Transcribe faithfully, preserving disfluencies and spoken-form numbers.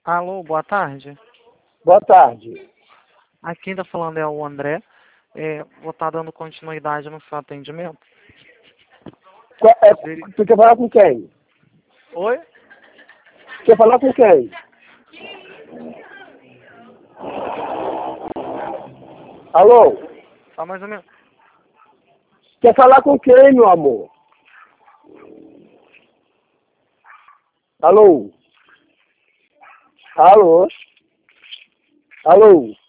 Alô, boa tarde. Boa tarde. Aqui quem está falando é o André. É, vou estar dando continuidade no seu atendimento. Qual- é, tu quer falar com quem? Oi? Quer falar com quem? Alô? Tá mais ou menos. Quer falar com quem, meu amor? Alô? Alô? Alô?